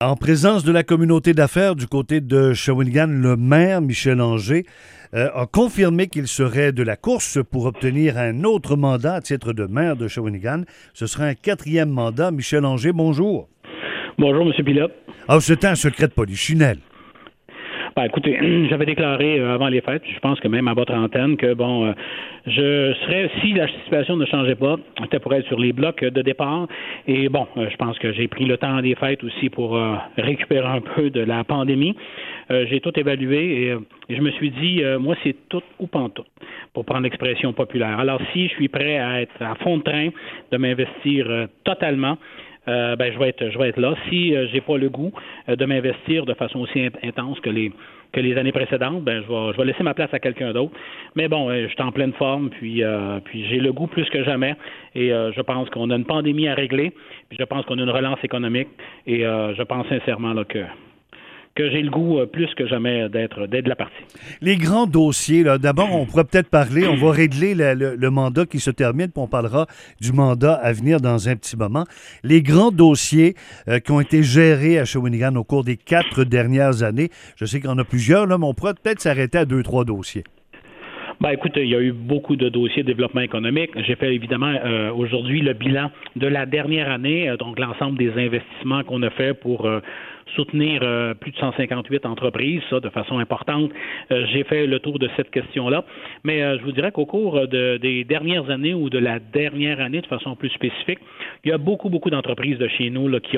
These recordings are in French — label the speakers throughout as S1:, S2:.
S1: En présence de la communauté d'affaires du côté de Shawinigan, le maire Michel Anger a confirmé qu'il serait de la course pour obtenir un autre mandat à titre de maire de Shawinigan. Ce sera un 4e mandat. Michel Anger, bonjour.
S2: Bonjour, M. Pilote.
S1: Ah, c'était un secret de polichinelle.
S2: Ben, écoutez, j'avais déclaré avant les fêtes, je pense que même à votre antenne, que je serais, si la situation ne changeait pas, c'était pour être sur les blocs de départ. Et je pense que j'ai pris le temps des fêtes aussi pour récupérer un peu de la pandémie. J'ai tout évalué et je me suis dit, moi, c'est tout ou pantoute, pour prendre l'expression populaire. Alors, si je suis prêt à être à fond de train, de m'investir totalement, je vais être là. Si j'ai pas le goût de m'investir de façon aussi intense que les années précédentes, je vais laisser ma place à quelqu'un d'autre. Mais je suis en pleine forme, puis j'ai le goût plus que jamais. Et je pense qu'on a une pandémie à régler, puis je pense qu'on a une relance économique. Et je pense sincèrement là, que j'ai le goût plus que jamais d'être de la partie.
S1: Les grands dossiers, là, d'abord, on pourrait peut-être parler, on va régler le mandat qui se termine, puis on parlera du mandat à venir dans un petit moment. Les grands dossiers qui ont été gérés à Shawinigan au cours des 4 dernières années, je sais qu'il y en a plusieurs, là, mais on pourrait peut-être s'arrêter à 2-3 dossiers.
S2: Écoutez, il y a eu beaucoup de dossiers de développement économique. J'ai fait évidemment aujourd'hui le bilan de la dernière année, donc l'ensemble des investissements qu'on a fait pour soutenir plus de 158 entreprises, ça, de façon importante. J'ai fait le tour de cette question-là. Mais je vous dirais qu'au cours des dernières années ou de la dernière année, de façon plus spécifique, il y a beaucoup d'entreprises de chez nous là, qui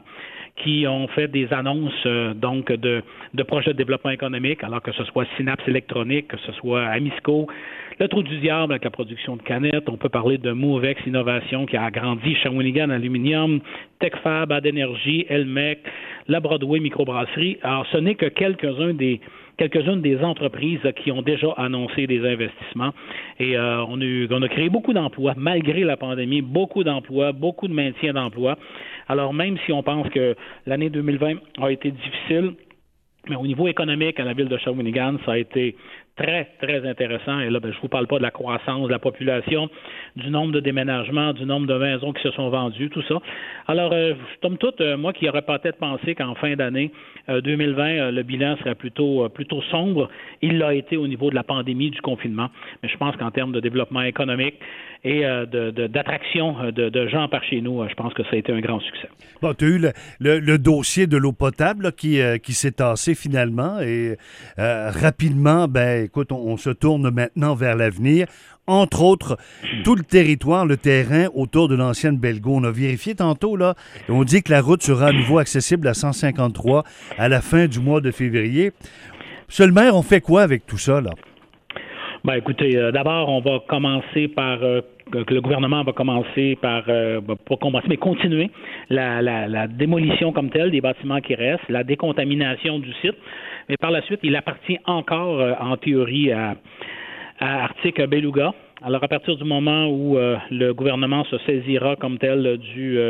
S2: ont fait des annonces de projets de développement économique, alors que ce soit Synapse Électronique, que ce soit Amisco, le Trou du Diable avec la production de canettes. On peut parler de Movex Innovation qui a agrandi Shawinigan Aluminium, TechFab, Adénergie, Elmec, la Broadway Microbrasserie. Alors, ce n'est que quelques-unes des entreprises qui ont déjà annoncé des investissements. Et on a créé beaucoup d'emplois, malgré la pandémie, beaucoup d'emplois, beaucoup de maintien d'emplois. Alors, même si on pense que l'année 2020 a été difficile, mais au niveau économique, à la ville de Shawinigan, ça a été très, très intéressant. Et là, je vous parle pas de la croissance de la population, du nombre de déménagements, du nombre de maisons qui se sont vendues, tout ça. Alors, somme toute, moi qui aurais peut-être pensé qu'en fin d'année 2020, le bilan serait plutôt sombre, il l'a été au niveau de la pandémie, du confinement. Mais je pense qu'en termes de développement économique et d'attraction de gens par chez nous, je pense que ça a été un grand succès.
S1: Bon, tu as eu le dossier de l'eau potable là, qui s'est tassé finalement et rapidement, écoute, on se tourne maintenant vers l'avenir. Entre autres, tout le territoire, le terrain autour de l'ancienne Belgo. On a vérifié tantôt, là, et on dit que la route sera à nouveau accessible à 153 à la fin du mois de février. Monsieur le maire, on fait quoi avec tout ça, là?
S2: Écoutez, d'abord, on va commencer par... le gouvernement va commencer mais continuer la démolition comme telle des bâtiments qui restent, la décontamination du site. Mais par la suite, il appartient encore, en théorie, à Arctic Beluga. Alors, à partir du moment où le gouvernement se saisira comme tel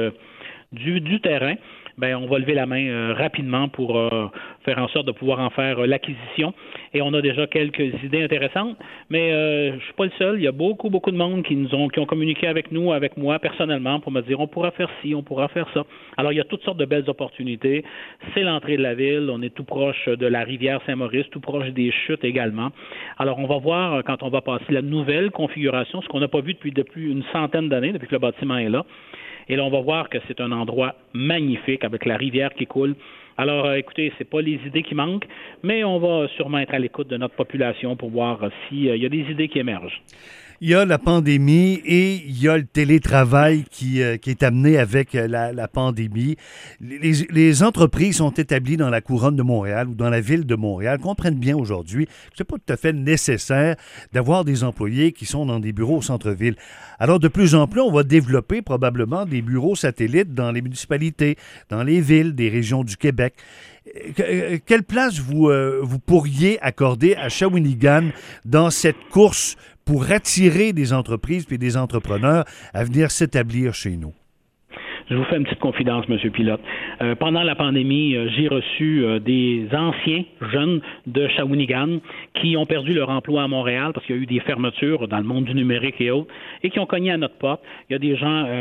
S2: du terrain, on va lever la main rapidement pour faire en sorte de pouvoir en faire l'acquisition. Et on a déjà quelques idées intéressantes, mais je suis pas le seul. Il y a beaucoup de monde qui ont communiqué avec nous, avec moi personnellement, pour me dire on pourra faire ci, on pourra faire ça. Alors, il y a toutes sortes de belles opportunités. C'est l'entrée de la ville. On est tout proche de la rivière Saint-Maurice, tout proche des chutes également. Alors, on va voir quand on va passer la nouvelle configuration, ce qu'on n'a pas vu depuis une centaine d'années, depuis que le bâtiment est là. Et là, on va voir que c'est un endroit magnifique avec la rivière qui coule. Alors, écoutez, c'est pas les idées qui manquent, mais on va sûrement être à l'écoute de notre population pour voir s'il y a des idées qui émergent.
S1: Il y a la pandémie et il y a le télétravail qui est amené avec la pandémie. Les entreprises sont établies dans la couronne de Montréal ou dans la ville de Montréal, comprennent bien aujourd'hui que ce n'est pas tout à fait nécessaire d'avoir des employés qui sont dans des bureaux au centre-ville. Alors, de plus en plus, on va développer probablement des bureaux satellites dans les municipalités, dans les villes, des régions du Québec. Quelle place vous pourriez accorder à Shawinigan dans cette course pour attirer des entreprises et des entrepreneurs à venir s'établir chez nous?
S2: Je vous fais une petite confidence, M. Pilote. Pendant la pandémie, j'ai reçu des anciens jeunes de Shawinigan qui ont perdu leur emploi à Montréal parce qu'il y a eu des fermetures dans le monde du numérique et autres et qui ont cogné à notre porte. Il y a des gens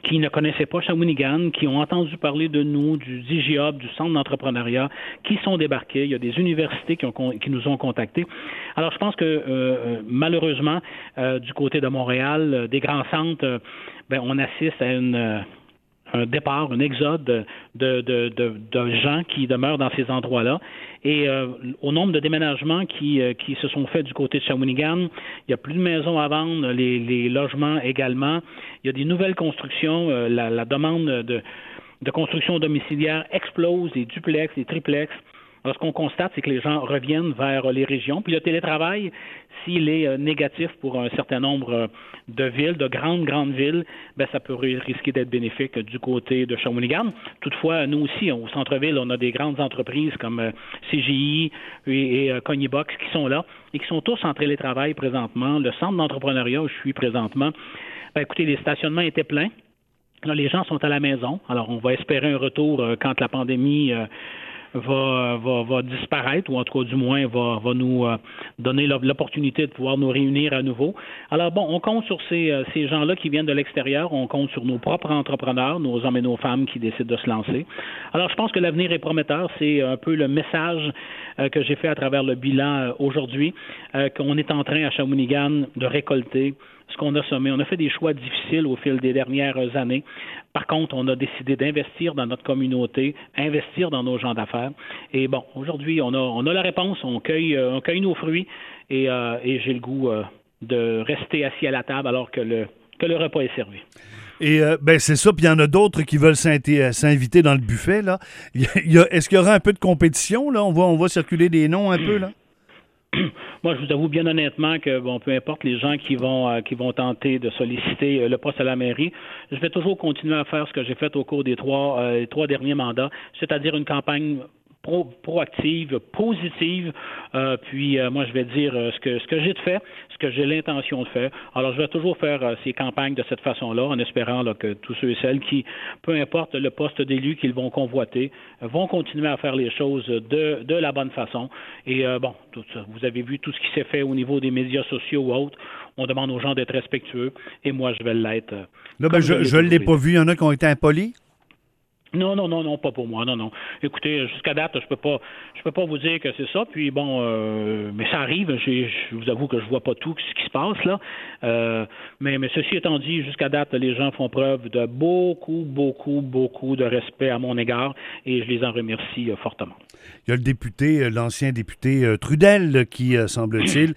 S2: qui ne connaissaient pas Shawinigan, qui ont entendu parler de nous, du DigiHub, du Centre d'entrepreneuriat, qui sont débarqués. Il y a des universités qui nous ont contactés. Alors, je pense que malheureusement, du côté de Montréal, des grands centres, on assiste à un départ, un exode de gens qui demeurent dans ces endroits-là. Et au nombre de déménagements qui se sont faits du côté de Shawinigan, il n'y a plus de maisons à vendre, les logements également. Il y a des nouvelles constructions, la demande de construction domiciliaire explose, les duplex, les triplex. Alors, ce qu'on constate, c'est que les gens reviennent vers les régions. Puis le télétravail, s'il est négatif pour un certain nombre de villes, de grandes villes, ça peut risquer d'être bénéfique du côté de Shawinigan. Toutefois, nous aussi, au centre-ville, on a des grandes entreprises comme CGI et Cognibox qui sont là et qui sont tous en télétravail présentement. Le centre d'entrepreneuriat où je suis présentement, écoutez, les stationnements étaient pleins. Là, les gens sont à la maison. Alors, on va espérer un retour quand la pandémie va disparaître, ou en tout cas du moins va nous donner l'opportunité de pouvoir nous réunir à nouveau. Alors on compte sur ces gens-là qui viennent de l'extérieur, on compte sur nos propres entrepreneurs, nos hommes et nos femmes qui décident de se lancer. Alors je pense que l'avenir est prometteur, c'est un peu le message que j'ai fait à travers le bilan aujourd'hui, qu'on est en train à Shawinigan de récolter ce qu'on a semé. On a fait des choix difficiles au fil des dernières années. Par contre, on a décidé d'investir dans notre communauté, investir dans nos gens d'affaires. Et aujourd'hui, on a la réponse, on cueille nos fruits et j'ai le goût de rester assis à la table alors que le repas est servi.
S1: Et c'est ça, puis il y en a d'autres qui veulent s'inviter dans le buffet, là. Est-ce qu'il y aura un peu de compétition, là? On va circuler des noms un peu, là?
S2: Moi, je vous avoue bien honnêtement que, peu importe les gens qui vont tenter de solliciter le poste à la mairie, je vais toujours continuer à faire ce que j'ai fait au cours des trois derniers mandats, c'est-à-dire une campagne proactive, positive, puis moi je vais dire ce que j'ai de fait, ce que j'ai l'intention de faire. Alors je vais toujours faire ces campagnes de cette façon-là, en espérant que tous ceux et celles qui, peu importe le poste d'élu qu'ils vont convoiter, vont continuer à faire les choses de la bonne façon. Et tout ça, vous avez vu tout ce qui s'est fait au niveau des médias sociaux ou autres. On demande aux gens d'être respectueux, et moi je vais l'être.
S1: Là, je ne l'ai pas vu, il y en a qui ont été impolis?
S2: Non, pas pour moi, non. Écoutez, jusqu'à date, je peux pas vous dire que c'est ça. Puis mais ça arrive. Je vous avoue que je vois pas tout ce qui se passe là. Mais ceci étant dit, jusqu'à date, les gens font preuve de beaucoup de respect à mon égard, et je les en remercie fortement.
S1: Il y a le député, l'ancien député Trudel, qui, semble-t-il,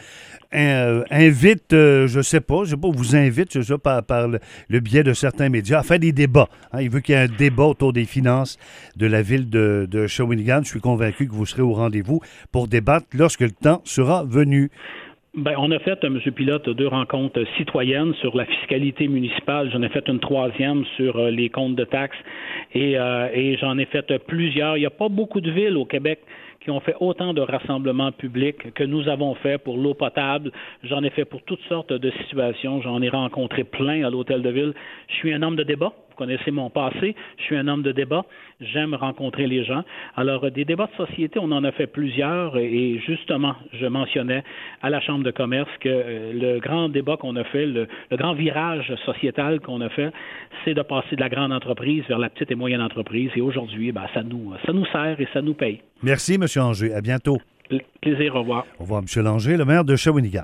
S1: invite, je sais pas, vous invite, par le biais de certains médias, à faire des débats. Il veut qu'il y ait un débat autour des finances de la ville de Shawinigan. Je suis convaincu que vous serez au rendez-vous pour débattre lorsque le temps sera venu.
S2: On a fait, M. Pilote, 2 rencontres citoyennes sur la fiscalité municipale. J'en ai fait une 3e sur les comptes de taxes et j'en ai fait plusieurs. Il n'y a pas beaucoup de villes au Québec qui ont fait autant de rassemblements publics que nous avons fait pour l'eau potable. J'en ai fait pour toutes sortes de situations. J'en ai rencontré plein à l'hôtel de ville. Je suis un homme de débat. Vous connaissez mon passé. Je suis un homme de débat. J'aime rencontrer les gens. Alors, des débats de société, on en a fait plusieurs. Et justement, je mentionnais à la Chambre de commerce que le grand débat qu'on a fait, le grand virage sociétal qu'on a fait, c'est de passer de la grande entreprise vers la petite et moyenne entreprise. Et aujourd'hui, ça nous sert et ça nous paye.
S1: Merci, M. Langer. À bientôt.
S2: Plaisir. Au revoir.
S1: Au revoir, M. Langer, le maire de Shawinigan.